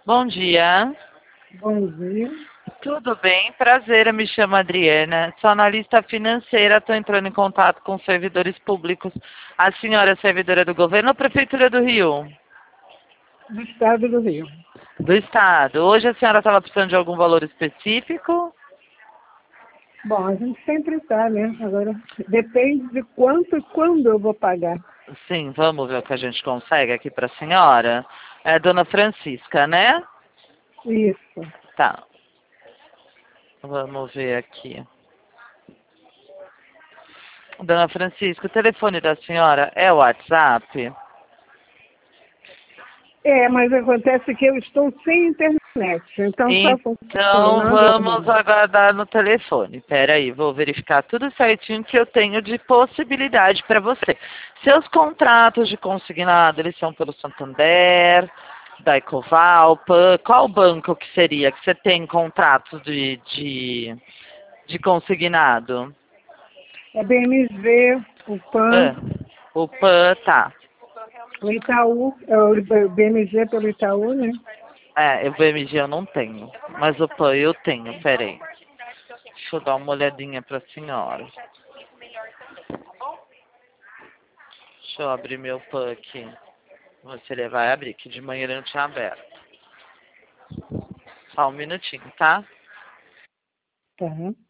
Bom dia. Bom dia. Tudo bem? Prazer, eu me chamo Adriana. Sou analista financeira, estou entrando em contato com servidores públicos. A senhora é servidora do governo ou Prefeitura do Rio? Do estado do Rio. Do Estado. Hoje a senhora estava precisando de algum valor específico? Bom, a gente sempre está, né? Agora, depende de quanto e quando eu vou pagar. Sim, vamos ver o que a gente consegue aqui para a senhora. É Dona Francisca, né? Isso. Tá. Vamos ver aqui. Dona Francisca, o telefone da senhora é o WhatsApp? Mas acontece que eu estou sem internet, então só Então funcionando a vamos mão. aguardar no telefone. Espera aí, vou verificar tudo certinho que eu tenho de possibilidade para você. Seus contratos de consignado, eles são pelo Santander, da Ecoval, PAN, qual banco que seria que você tem contratos de consignado? É BMG, o PAN, Ah, o PAN, tá. o Itaú, é o BMG pelo Itaú, né? É, o BMG eu não tenho, mas o PAN eu tenho, peraí. Deixa eu dar uma olhadinha para a senhora. Deixa eu abrir meu PAN aqui. Você ele vai abrir, que de manhã ele não tinha aberto. Só um minutinho, tá? Tá.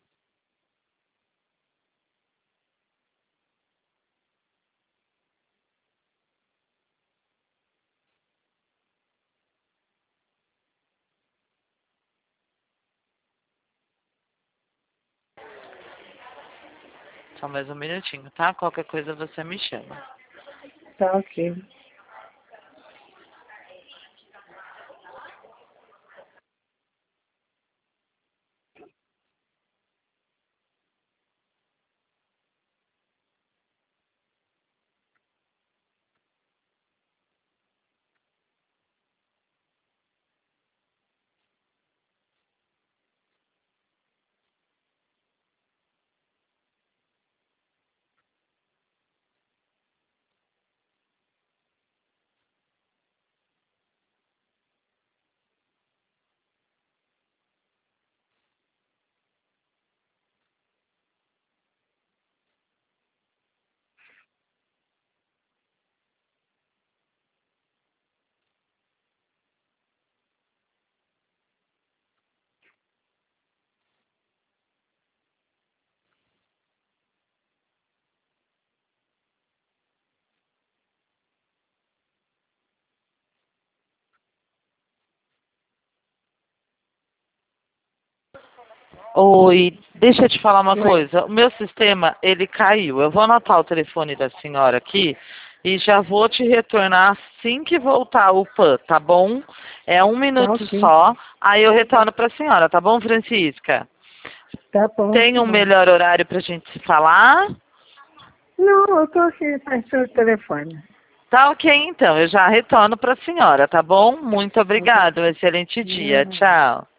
Só mais um minutinho, tá? Qualquer coisa você me chama. Tá ok. Oi, deixa eu te falar uma Oi. coisa. O meu sistema, ele caiu. Eu vou anotar o telefone da senhora aqui e já vou te retornar assim que voltar o PAN, tá bom? É um Tá minuto ok. só, aí eu retorno para a senhora, tá bom, Francisca? Tá bom, Tem tá um bom. melhor horário pra gente se falar? Não, eu tô aqui perto do telefone. Tá ok, então. Eu já retorno para a senhora, tá bom? Muito Ok. obrigada. Um excelente dia. Não. Tchau.